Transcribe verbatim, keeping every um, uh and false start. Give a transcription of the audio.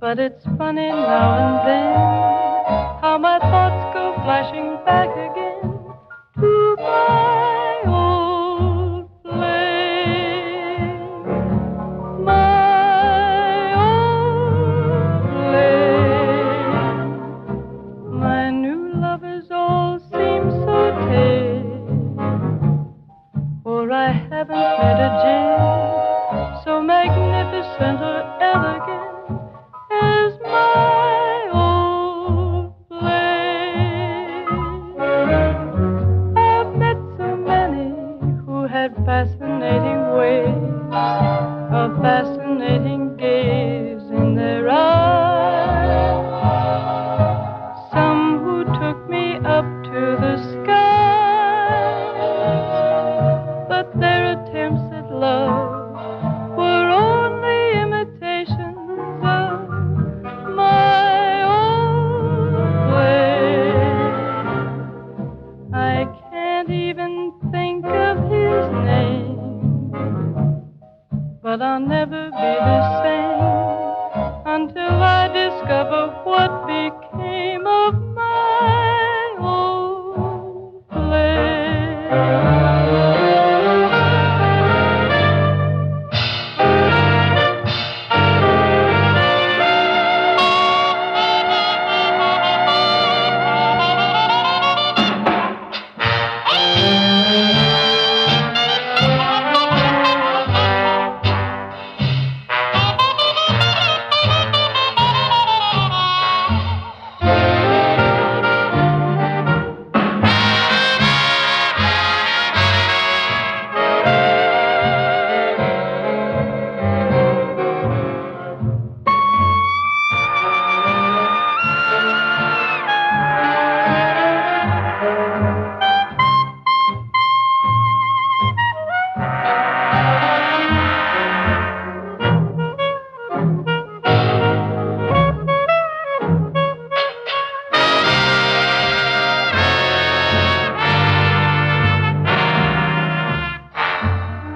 But it's funny now and then how my thoughts go flashing back again to my old flame, my old flame. My new lovers all seem so tame, for I haven't met a gem so magnificent or elegant as my old flame. I've met so many who had fascinating ways, a fascinating gaze in their eyes. Some who took me up to the skies, but their attempts at love were only imitations of my old flame. I can't even think of his name, but I'll never be the same until I discover what became